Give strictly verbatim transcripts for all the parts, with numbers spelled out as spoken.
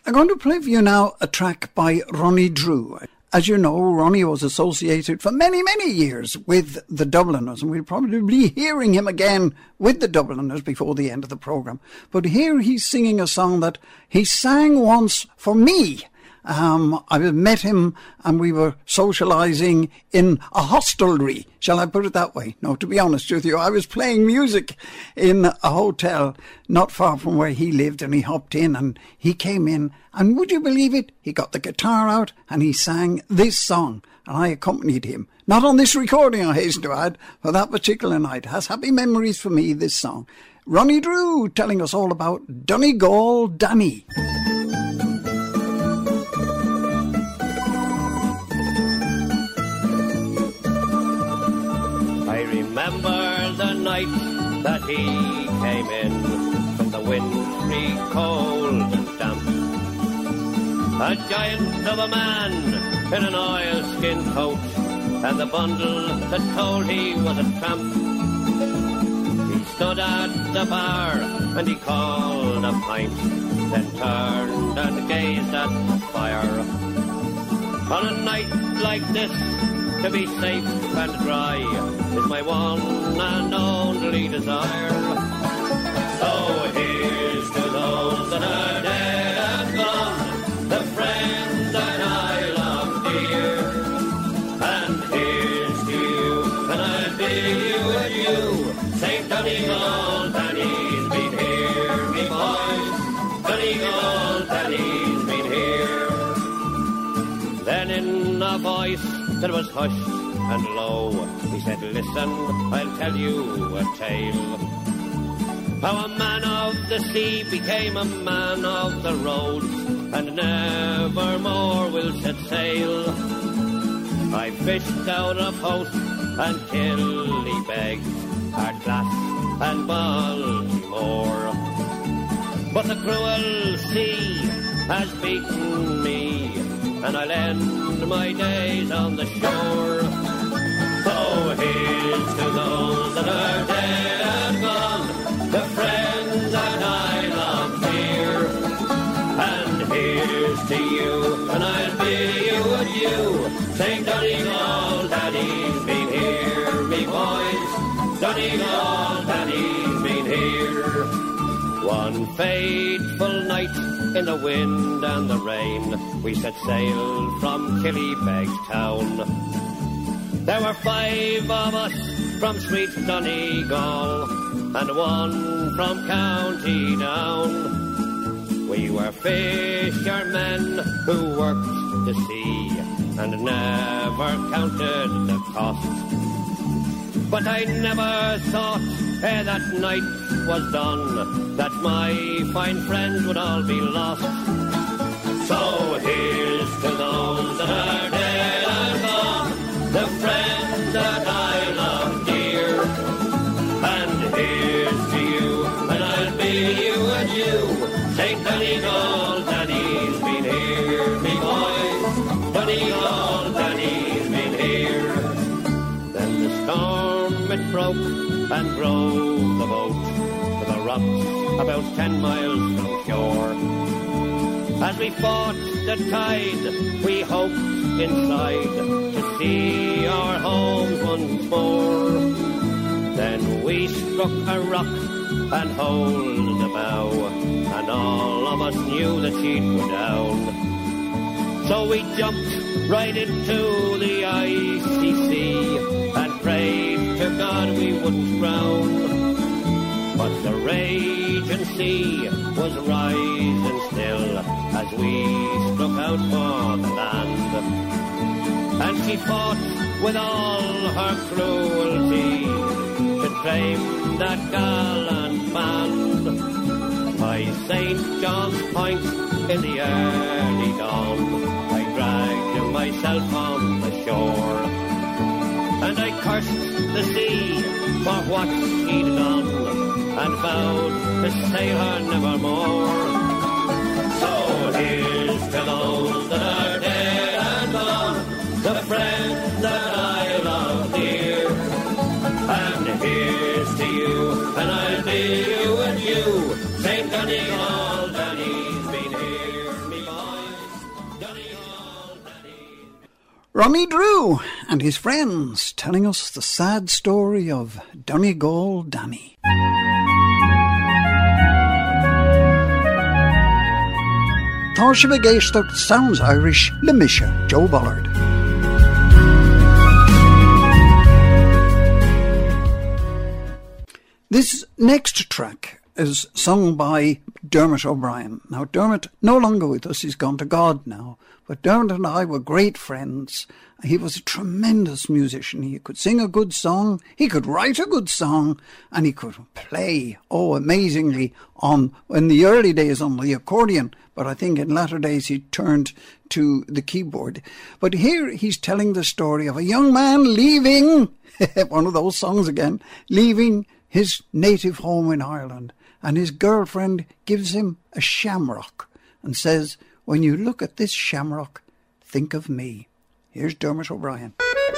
I'm going to play for you now a track by Ronnie Drew. As you know, Ronnie was associated for many, many years with the Dubliners, and we'll probably be hearing him again with the Dubliners before the end of the programme. But here he's singing a song that he sang once for me. Um, I met him and we were socialising in a hostelry, shall I put it that way? No, to be honest with you, I was playing music in a hotel not far from where he lived, and he hopped in and he came in, and would you believe it? He got the guitar out and he sang this song, and I accompanied him. Not on this recording, I hasten to add, for that particular night. It has happy memories for me, this song. Ronnie Drew telling us all about Donegal Danny. Remember the night that he came in from the wintry cold and damp. A giant of a man in an oilskin coat, and the bundle that told he was a tramp. He stood at the bar and he called a pint, then turned and gazed at the fire. On a night like this, to be safe and dry is my one and only desire. So here's to those that are dead and gone, the friends that I love dear. And here's to you, and I bid you adieu. Saint Donegal Danny's been here, me boys. Donegal Danny's been here. Then in a voice that was hushed and low, he said, listen, I'll tell you a tale. How a man of the sea became a man of the roads, and never more will set sail. I fished out of House and Killybegs, Ardglass and Baltimore, but the cruel sea has beaten me, and I'll end my days on the shore. So here's to those that are dead and gone, the friends that I love dear. And here's to you, and I'll bid you adieu. Saint Donegal Danny's been here, me boys. Donegal Danny's been here. One fateful night in the wind and the rain, we set sail from Killybegs town. There were five of us from sweet Donegal, and one from County Down. We were fishermen who worked the sea, and never counted the cost. But I never thought, ere that night was done, that my fine friends would all be lost. So here's to those that are dead and gone, the friends that I love dear. And here's to you, and I'll bid you adieu. Saint Donegal Danny's been here, me boys. Donegal Danny's been here. Then the storm it broke and drove the boat to the rocks about ten miles from shore. As we fought the tide, we hoped inside to see our homes once more. Then we struck a rock and holed the bow, and all of us knew that she'd go down. So we jumped right into the icy sea and prayed to God we wouldn't drown. But the raging sea was rising still as we struck out for the land. And she fought with all her cruelty to tame that gallant band. By Saint John's Point in the early dawn, I dragged myself on the shore, and I cursed the sea for what she'd done, and vowed to sail her nevermore. So here's to those that are dead and gone, the friends that I love dear. And here's to you, and I'll bid you adieu. Saint Donegal Danny's been here, me Ronnie Drew and his friends telling us the sad story of Donegal Danny. Tá sibh géisteacht Sounds Irish le Mise, Joe Bollard. This next track is sung by Dermot O'Brien. Now, Dermot, no longer with us, he's gone to God now, but Dermot and I were great friends. He was a tremendous musician. He could sing a good song, he could write a good song, and he could play, oh, amazingly, on, in the early days on the accordion, but I think in latter days he turned to the keyboard. But here he's telling the story of a young man leaving, one of those songs again, leaving his native home in Ireland, and his girlfriend gives him a shamrock and says, when you look at this shamrock, think of me. Here's Dermot O'Brien.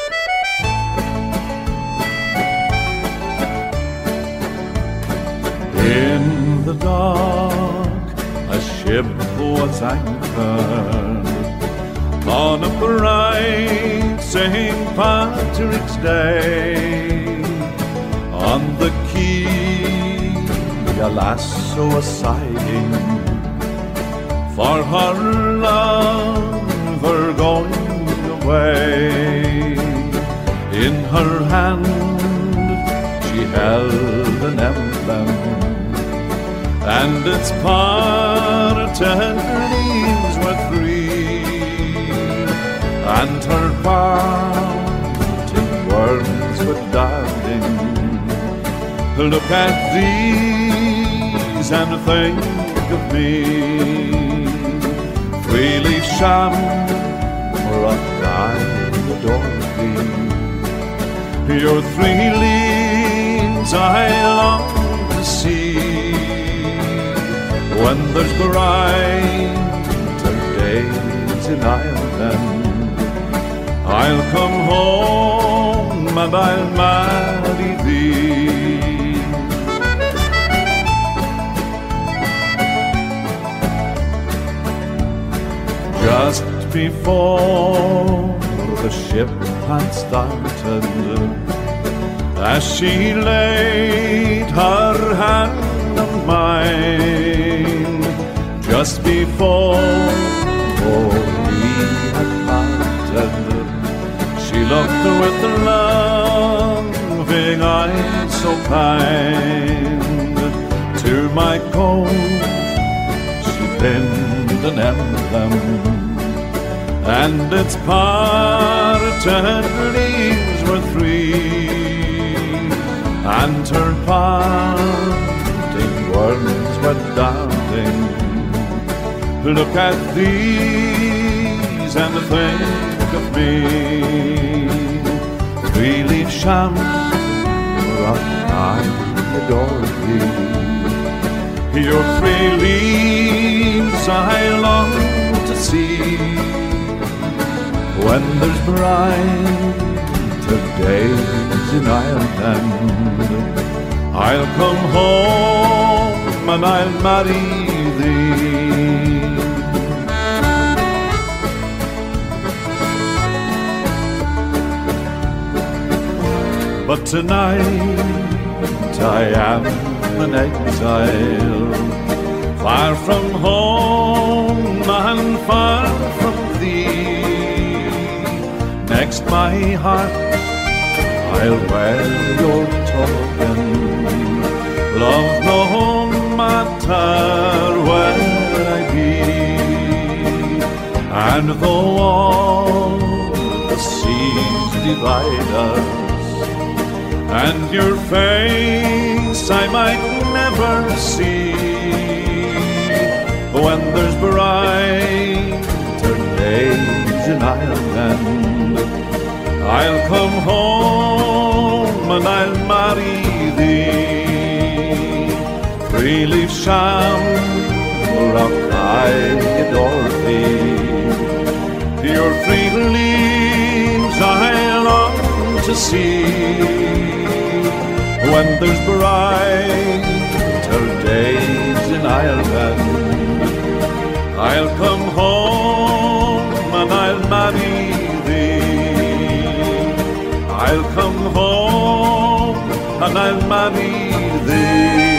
In the dark, a ship was anchored on a bright Saint Patrick's Day. On the quay, a lasso was sighing for her lover going away. In her hand she held an emblem, and its parted leaves were three, and her parting words were darling. Look at these and think of me. Three-leaf shamrock, I adore thee. Your three leaves I long to see. When there's brighter days in Ireland, I'll come home and I'll marry thee. Just before the ship had started, as she laid her hand on mine, just before we had parted, she looked with loving eyes so kind. To my coat she pinned an emblem, and its parted leaves were three, and her parting words were darling. Look at these and think of me. Three-leaf shamrock, I adore thee. Your three leaves I long to see. When there's brighter days in Ireland, I'll come home and I'll marry thee. But tonight I am an exile, far from home and far from thee. Next my heart I'll wear your token. Love no matter where I be, and though all the seas divide us, and your face I might never see, when there's brighter days in Ireland, I'll come home and I'll marry thee. Three-leaf shamrock, I adore thee. Your three leaves I long to see. When there's brighter days in Ireland, I'll come home and I'll marry thee. I'll come home and I'll marry thee.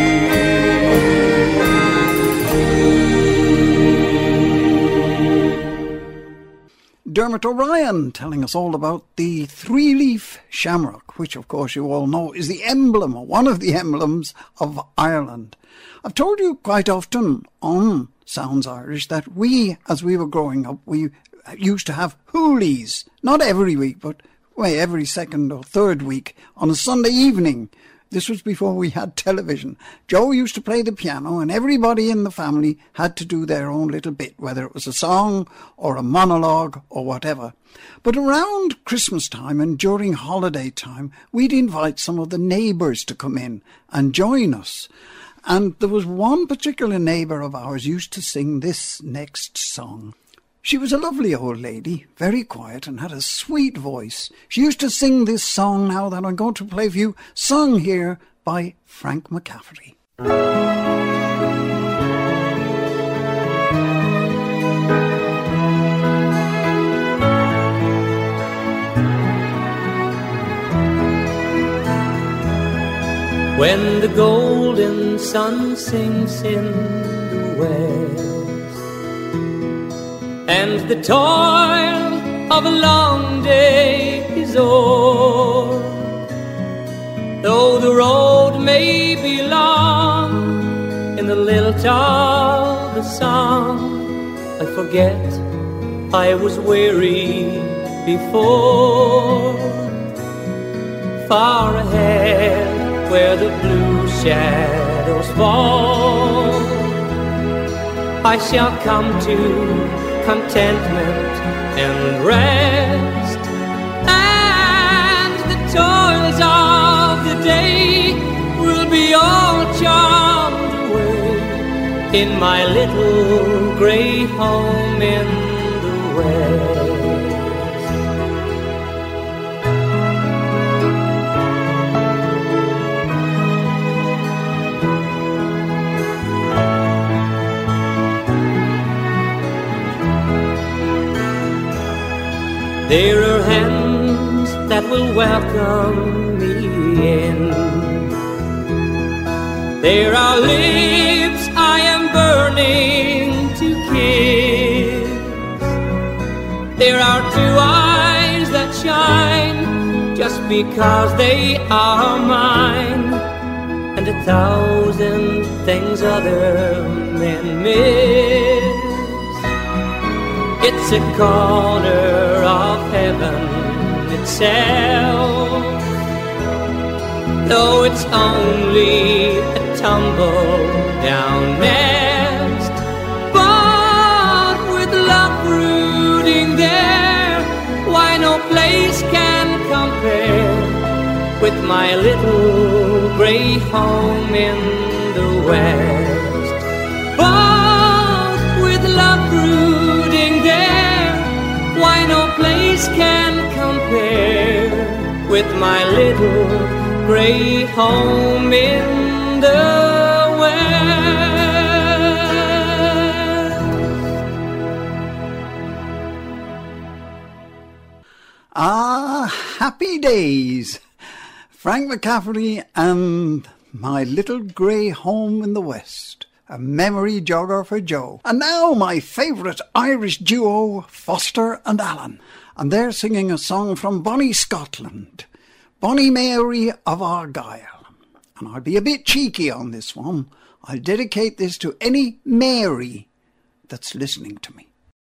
Dermot O'Ryan telling us all about the three-leaf shamrock, which of course you all know is the emblem, or one of the emblems of Ireland. I've told you quite often on Sounds Irish that we, as we were growing up, we used to have hoolies, not every week, but well, every second or third week on a Sunday evening. This was before we had television. Joe used to play the piano and everybody in the family had to do their own little bit, whether it was a song or a monologue or whatever. But around Christmas time and during holiday time, we'd invite some of the neighbours to come in and join us. And there was one particular neighbour of ours used to sing this next song. She was a lovely old lady, very quiet and had a sweet voice. She used to sing this song now that I'm going to play for you, sung here by Frank McCafferty. When the golden sun sinks in the west, and the toil of a long day is o'er, though the road may be long in the lilt of the song, I forget I was weary before. Far ahead where the blue shadows fall, I shall come to contentment and rest, and the toils of the day will be all charmed away in my little grey home in the west. There are hands that will welcome me in. There are lips I am burning to kiss. There are two eyes that shine just because they are mine, and a thousand things other men miss. It's a corner of heaven itself, though it's only a tumble down nest. But with love brooding there, why no place can compare with my little grey home in the west. But with love brooding there, why no place can compare with my little grey home in the west. Ah, happy days. Frank McCafferty and My Little Grey Home in the West. A memory jogger for Joe. And now my favourite Irish duo, Foster and Allen. And they're singing a song from Bonnie, Scotland. Bonnie Mary of Argyll. And I'll be a bit cheeky on this one. I'll dedicate this to any Mary that's listening to me.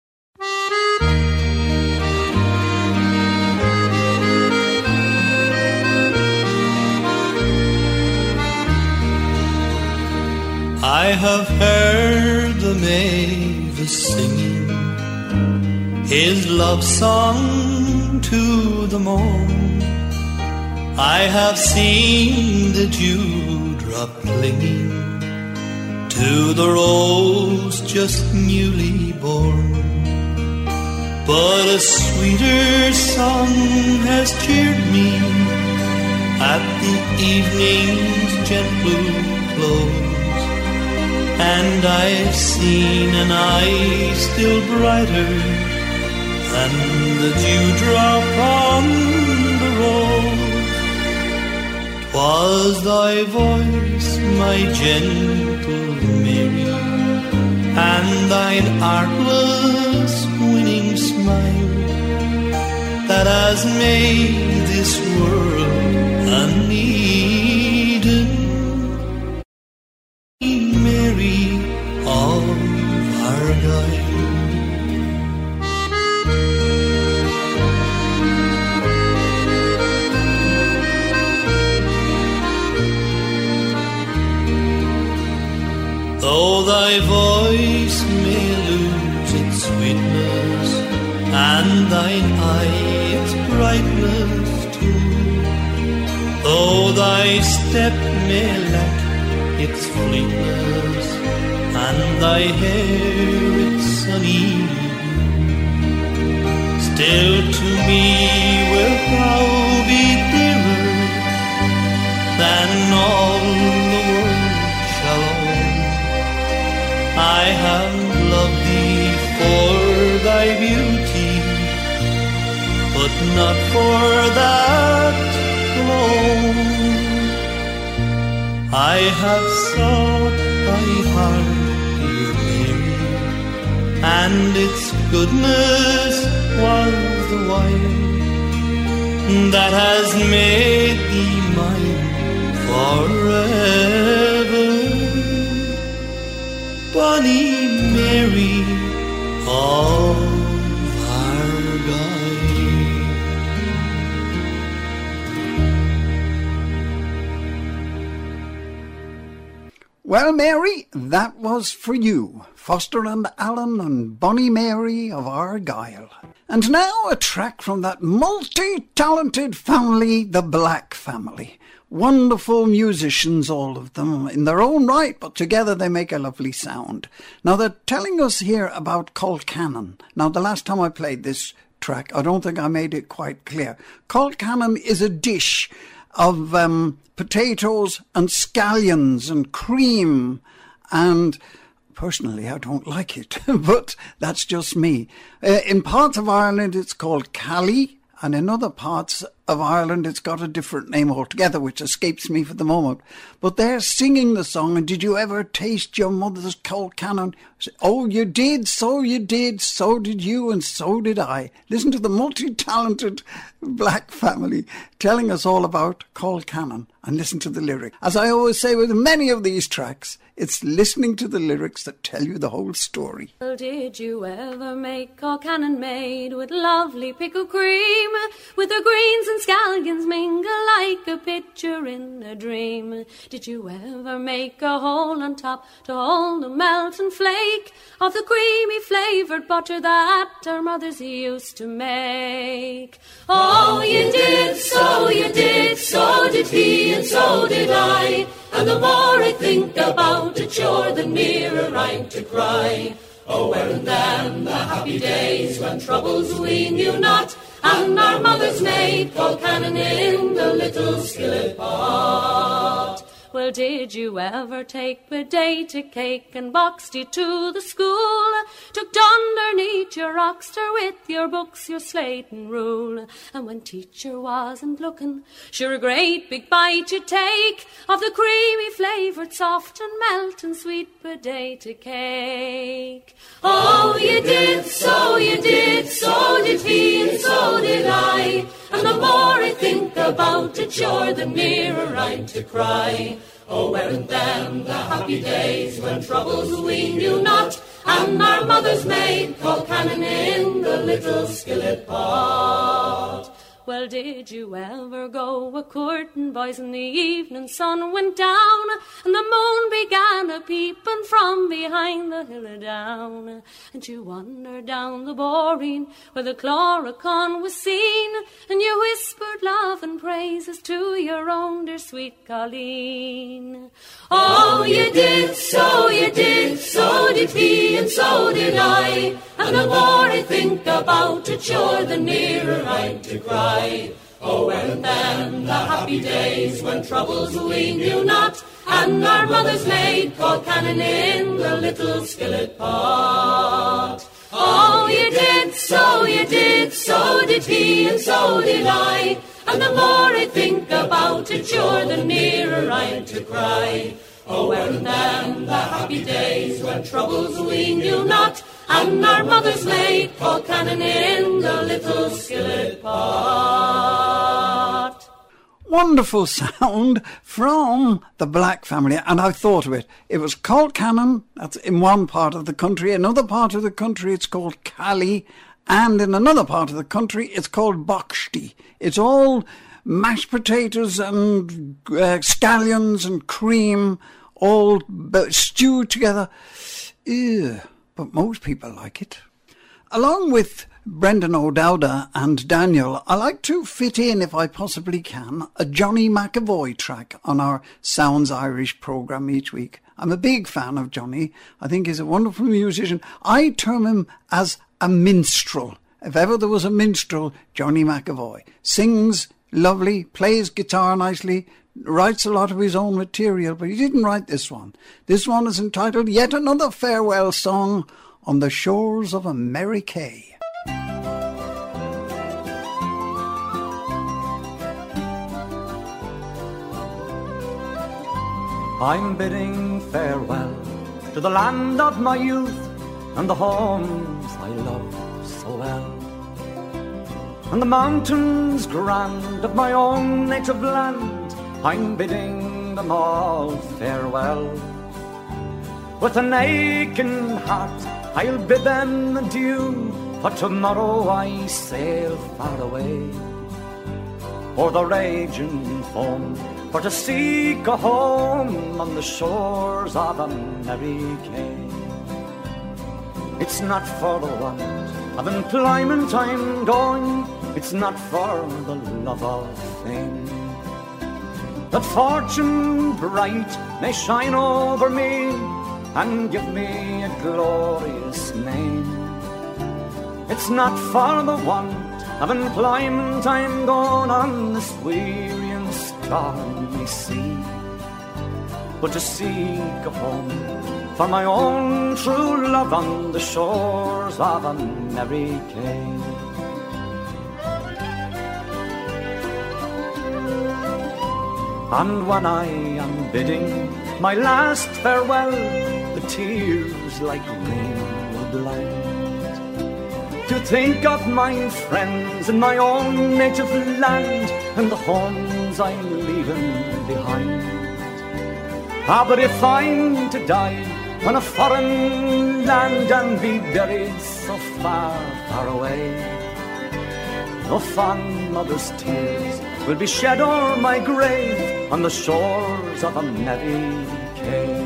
I have heard the mavis singing his love song to the morn. I have seen the dewdrop clinging to the rose just newly born. But a sweeter song has cheered me at the evening's gentle close, and I've seen an eye still brighter than the dewdrop on the rose. Was thy voice, my gentle Mary, and thine artless winning smile that has made this world an Eden, Mary of Argyle. Though thy voice may lose its sweetness, and thine eye its brightness too, though thy step may lack its fleetness, and thy hair its sunny hue, still to me wilt thou be dearer than all the world shall own. I have loved thee for thy beauty, but not for that alone. I have sought thy heart, dear Mary, and its goodness was the wine that has made thee mine forever. Bonny Mary of Argyle. Well, Mary, that was for you, Foster and Allen and Bonny Mary of Argyle. And now a track from that multi-talented family, the Black Family. Wonderful musicians, all of them, in their own right, but together they make a lovely sound. Now, they're telling us here about Colcannon. Now, the last time I played this track, I don't think I made it quite clear. Colcannon is a dish of um, potatoes and scallions and cream, and personally, I don't like it, but that's just me. Uh, in parts of Ireland, it's called Callie, and in other parts of Ireland, it's got a different name altogether, which escapes me for the moment. But they're singing the song, and did you ever taste your mother's Colcannon? Oh, you did, so you did, so did you, and so did I. Listen to the multi-talented Black Family telling us all about Colcannon, and listen to the lyric. As I always say with many of these tracks, it's listening to the lyrics that tell you the whole story. Well, did you ever make Colcannon made with lovely pickled cream, with the greens and scallions mingle like a picture in a dream? Did you ever make a hole on top to hold the melt and flake of the creamy flavoured butter that our mothers used to make? Oh, you did, so you did, so did he, and so did I. And the more I think about it, sure the nearer I'm to cry. Oh, weren't them the happy days when troubles we knew not, and our mothers made Colcannon in the little skillet pot. Well, did you ever take potato cake and boxed it to the school? Tucked underneath your rockster with your books, your slate and rule. And when teacher wasn't looking, sure a great big bite you take of the creamy flavoured, soft and melting sweet potato cake. Oh, you did, so you did, so did he, and so did I. And the more I think about it, sure the nearer I'm to cry. Oh, weren't them the happy days when troubles we knew not, and our mothers made Colcannon in the little skillet pot. Well, did you ever go a-courting, boys, in the evening sun went down, and the moon began a-peeping from behind the hill a-down? And you wandered down the boreen where the Chloricon was seen, and you whispered love and praises to your own dear sweet Colleen. Oh, you did, so you did, so did he, and so did I. And the more I think about it, sure the nearer I'm to cry. Oh, weren't them the happy days when troubles we knew not, and our mothers made Colcannon in the little skillet pot. Oh, you did, so you did, so did he, and so did I. And the more I think about it, sure, the nearer I'm to cry. Oh, weren't them the happy days when troubles we knew not, and our mothers made Colcannon in the little skillet pot. Wonderful sound from the Black family, and I thought of it. It was Colcannon, that's in one part of the country. Another part of the country it's called Cally, and in another part of the country it's called Boxty. It's all mashed potatoes and uh, scallions and cream, all stewed together. Ew, but most people like it. Along with Brendan O'Dowda and Daniel, I like to fit in, if I possibly can, a Johnny McAvoy track on our Sounds Irish programme each week. I'm a big fan of Johnny. I think he's a wonderful musician. I term him as a minstrel. If ever there was a minstrel, Johnny McAvoy. Sings lovely, plays guitar nicely, writes a lot of his own material, but he didn't write this one. This one is entitled Yet Another Farewell Song on the Shores of a Merry Cay. I'm bidding farewell to the land of my youth and the homes I love so well, and the mountains grand of my own native land. I'm bidding them all farewell. With an aching heart I'll bid them adieu, for tomorrow I sail far away o'er the raging foam, for to seek a home on the shores of a merry Cay. It's not for the want of employment I'm going, it's not for the love of fame, that fortune bright may shine over me and give me a glorious name. It's not for the want of employment I'm going on this weary and stormy sea, but to seek a home for my own true love on the shores of a merry Cay. And when I am bidding my last farewell, the tears like rain will blind, to think of my friends in my own native land and the homes I'm leaving behind. Ah, but if I'm to die on a foreign land and be buried so far, far away, no fond mother's tears will be shed o'er my grave on the shores of a merry Cay.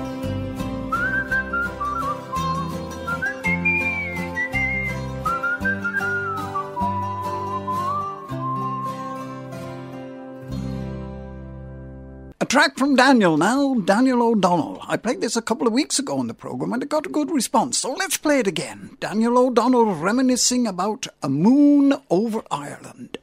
A track from Daniel now, Daniel O'Donnell. I played this a couple of weeks ago in the programme and it got a good response, so let's play it again. Daniel O'Donnell reminiscing about A Moon Over Ireland.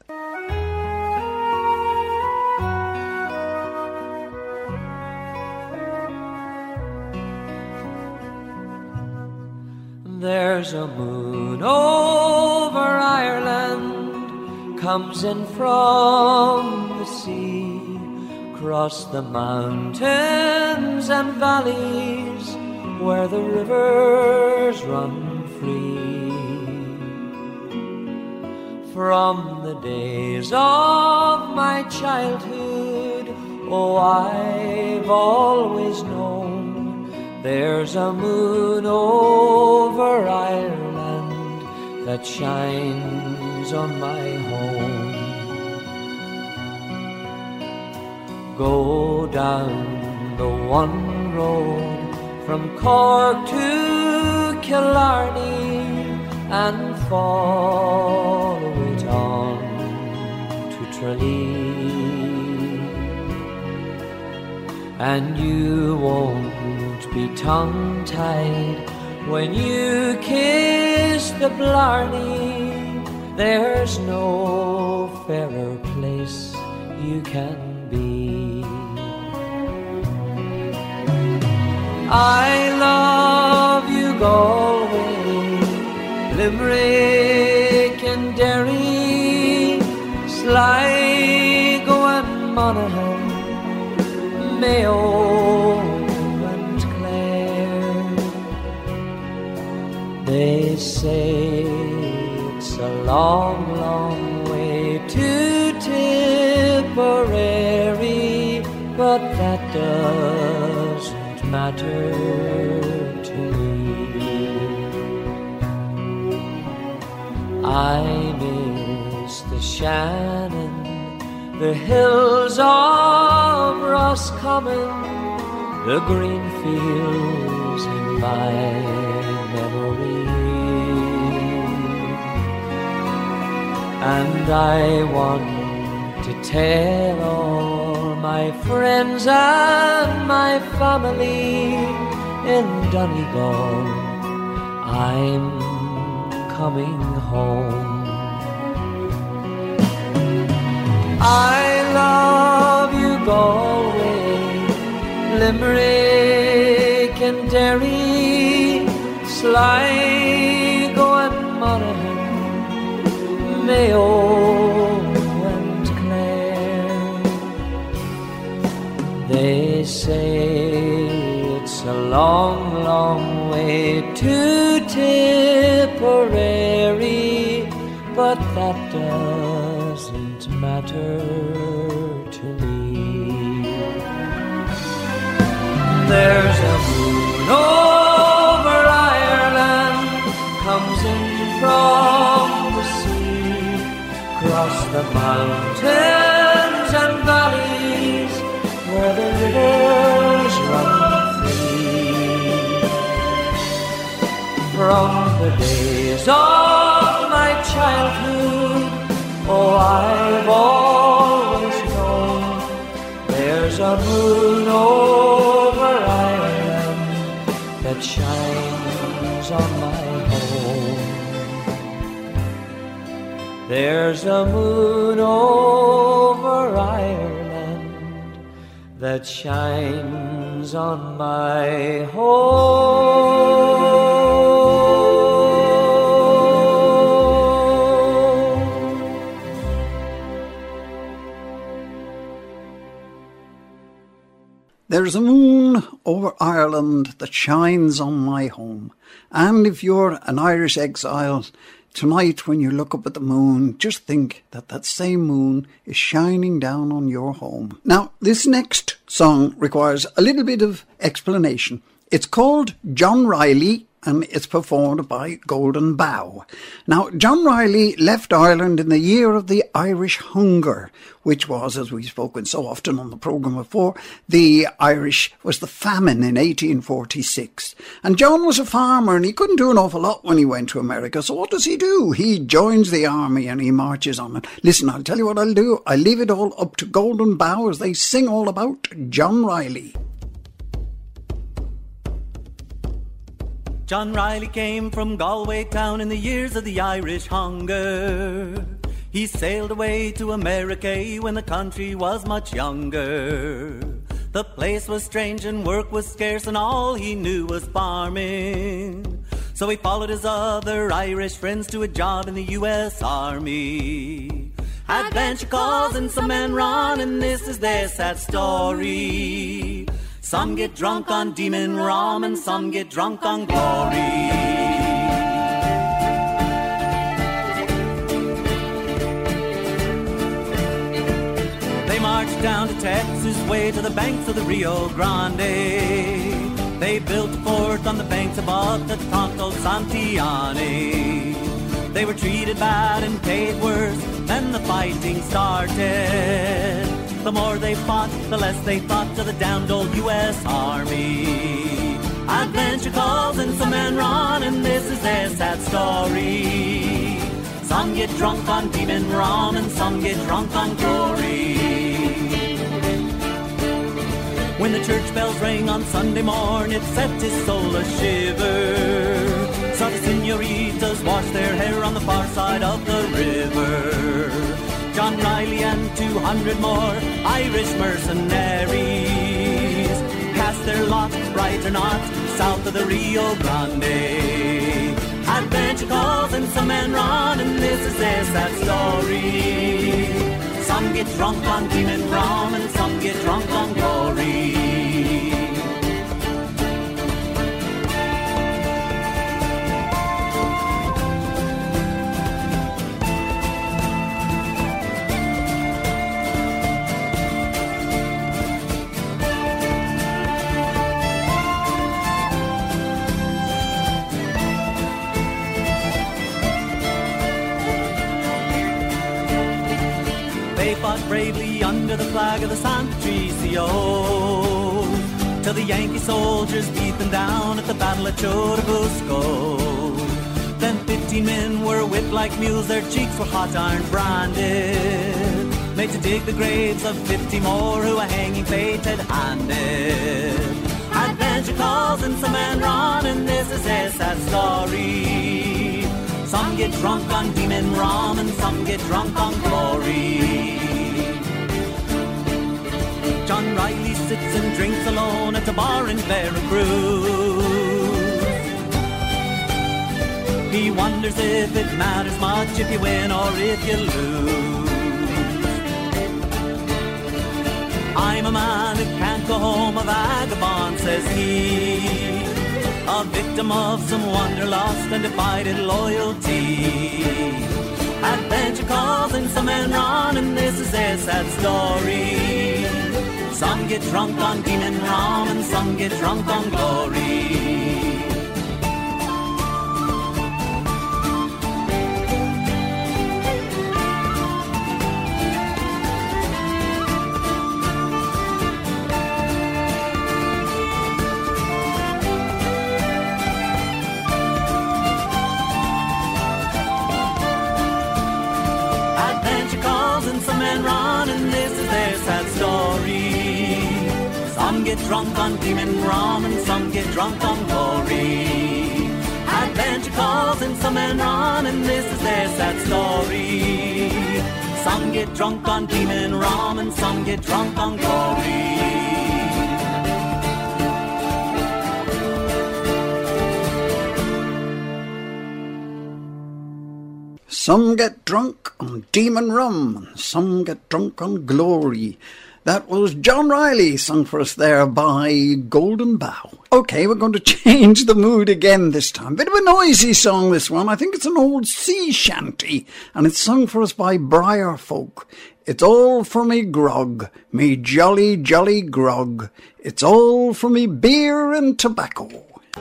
There's a moon over Ireland, comes in from the sea, across the mountains and valleys where the rivers run free. From the days of my childhood, oh, I've always known there's a moon over Ireland that shines on my home. Go down the one road from Cork to Killarney and follow it on to Tralee, and you won't be tongue-tied when you kiss the Blarney. There's no fairer place you can be. I love you, Galway, Limerick and Derry, Sligo Monaghan, Mayo and Clare. They say it's a long, long way to Tipperary, but that doesn't matter to me. I miss the Shannon, the hills of Roscommon, the green fields in my memory. And I want to tell all my friends and my family in Donegal I'm coming home. I love you, Galway, Limerick and Derry, Sligo and Monaghan, Mayo and Clare. They say it's a long, long way to Tipperary, but that doesn't matter to me. There's a moon over Ireland, comes in from the sea, across the mountains and valleys where the rivers run free. From the days of my childhood, oh, I've always known there's a moon over Ireland that shines on my home. There's a moon over Ireland that shines on my home. There's a moon over Ireland that shines on my home. And if you're an Irish exile, tonight when you look up at the moon, just think that that same moon is shining down on your home. Now, this next song requires a little bit of explanation. It's called John Riley, and it's performed by Golden Bough. Now, John Riley left Ireland in the year of the Irish Hunger, which was, as we've spoken so often on the programme before, the Irish was the famine in eighteen forty-six. And John was a farmer and he couldn't do an awful lot when he went to America. So what does he do? He joins the army and he marches on. And listen, I'll tell you what I'll do. I'll leave it all up to Golden Bough as they sing all about John Riley. John Riley came from Galway town in the years of the Irish hunger. He sailed away to America when the country was much younger. The place was strange and work was scarce and all he knew was farming. So he followed his other Irish friends to a job in the U S Army. Adventure calls and some men run, and this is their sad story. Some get drunk on demon rum and some get drunk on glory. They marched down to Texas way to the banks of the Rio Grande. They built a fort on the banks above the Tonto Santiane. They were treated bad and paid worse, then the fighting started. The more they fought, the less they thought of the damned old U S Army. Adventure calls and some men run, and this is their sad story. Some get drunk on demon rum and some get drunk on glory. When the church bells rang on Sunday morn, it set his soul a shiver. Saw the senoritas wash their hair on the far side of the river. John Riley and two hundred more Irish mercenaries cast their lot, right or not, south of the Rio Grande. Adventure calls and some men run, and this is their sad story. Some Some get drunk on demon rum and some get drunk on glory. They fought bravely under the flag of the San Patricio, till the Yankee soldiers beat them down at the Battle of Churubusco. Then fifteen men were whipped like mules, their cheeks were hot iron branded, made to dig the graves of fifty more who a hanging fate had handed. Adventure calls and some men run, and this is their sad story. Some get drunk on demon rum and some get drunk on glory. John Riley sits and drinks alone at a bar in Veracruz. He wonders if it matters much if you win or if you lose. I'm a man who can't go home, a vagabond, says he, a victim of some wanderlust and divided loyalty. Adventure calls and some men run, and this is their sad story. Some get drunk on demon rum and some get drunk on glory. Some men run, and this is their sad story. Some get drunk on demon rum, and some get drunk on glory. Adventure calls, and some men run, and this is their sad story. Some get drunk on demon rum, and some get drunk on glory. Some get drunk on demon rum, and some get drunk on glory. That was John Riley, sung for us there by Golden Bough. OK, we're going to change the mood again this time. Bit of a noisy song, this one. I think it's an old sea shanty, and it's sung for us by Briar Folk. It's all for me grog, me jolly, jolly grog. It's all for me beer and tobacco.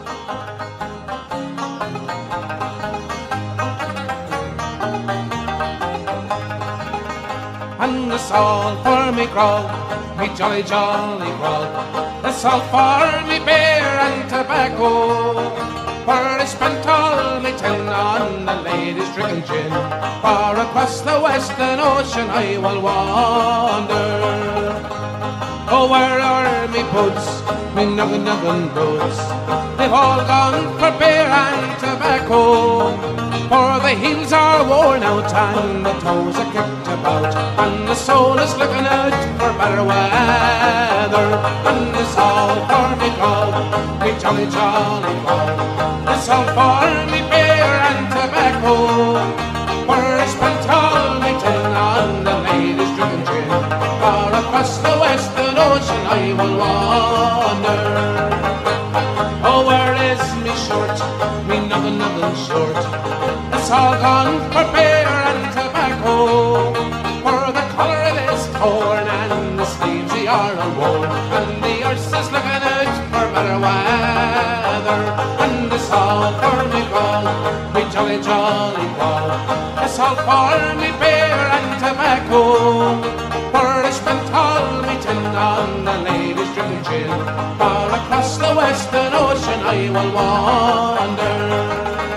And it's all for me grog, me jolly jolly grog. It's all for me beer and tobacco. For I spent all me tin on the ladies drinking gin. For across the western ocean I will wander. Oh, where are me boots, me nuggin nuggin boots? They've all gone for beer and tobacco. For the heels are worn out and the toes are kicked about, and the soul is looking out for better weather. And it's all for me grog, me jolly jolly grog. It's all for me beer and tobacco. For I spent all my tin on the ladies drinking gin. For across the western ocean I will wander. Oh, where is me short, me nothing nothing short? It's all gone for beer and tobacco. For the collar it is torn and the sleeves they are unworn, and the earth is looking out for better weather. And it's all for me grog, me jolly jolly grog. It's all for me beer and tobacco. For I spent all me tin on the ladies drinking gin. For across the western ocean I will wander.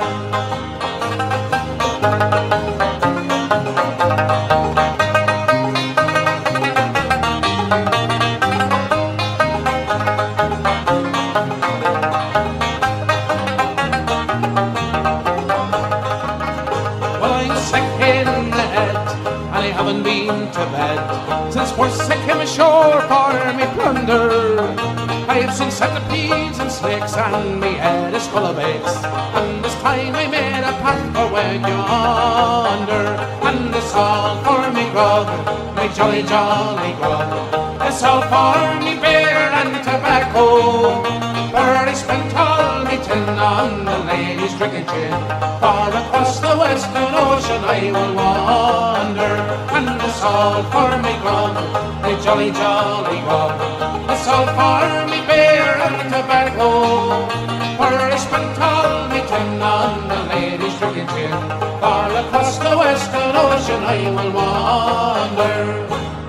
Haven't been to bed since first I came ashore for me plunder. I've seen centipedes and snakes and me head is full of eggs, and this time I made a path for when yonder. And it's all for me grog, me jolly, jolly grog. It's all for me beer and tobacco, for I spent all me tin on the ladies drinking gin. For across the western ocean I will wander, and it's all for me grog, me jolly, jolly grog. It's all for me beer and tobacco, for I spent all me tin on the ladies drinking gin. For across the western ocean I will wander.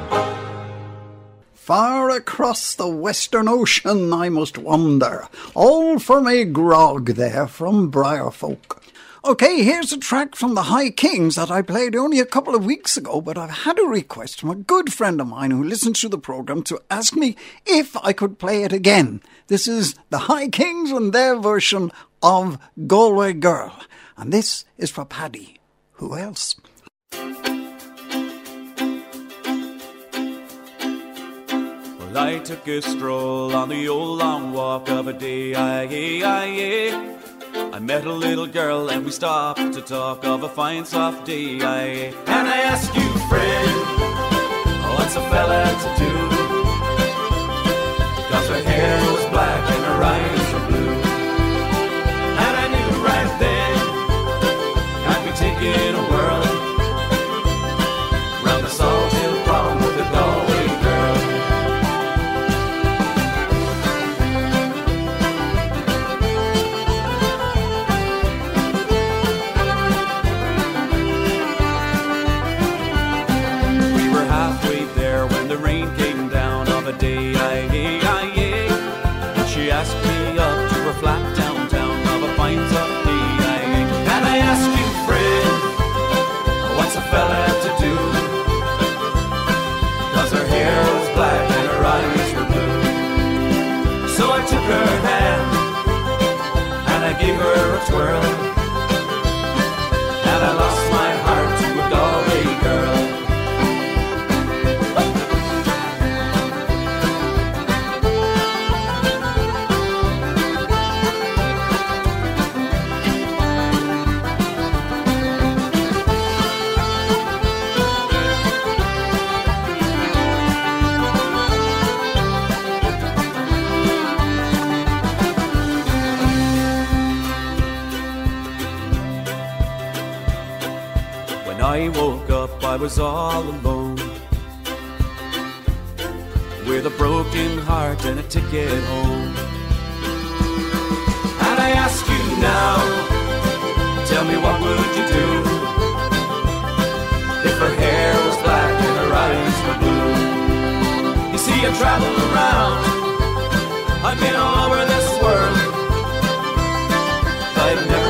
Far across the western ocean I must wander. All for me grog there from Briarfolk. OK, here's a track from the High Kings that I played only a couple of weeks ago, but I've had a request from a good friend of mine who listens to the programme to ask me if I could play it again. This is the High Kings and their version of Galway Girl. And this is for Paddy. Who else? Well, I took a stroll on the old long walk of a day. Aye, aye, aye. I met a little girl and we stopped to talk of a fine soft day. Aye. And I asked you, friend, what's a fella to do? Cause her hair was black and her eyes were blue. And I knew right then I'd be taking a whirl round the Salt Hill Prom with a Galway girl. We were halfway there when the rain came down of a day. Aye, aye, aye, aye. And she asked me up to her flat downtown of a fine soft day. Aye, aye. And I asked you, friend, what's a fella to do? Cause her hair was black and her eyes were blue. So I took her hand and I gave her a twirl, and I lost my heart to a Galway girl. When I woke up, I was all alone, with a broken heart and a ticket home. And I ask you now, tell me what would you do if her hair was black and her eyes were blue? You see, I've traveled around, I've been all over this world, I've never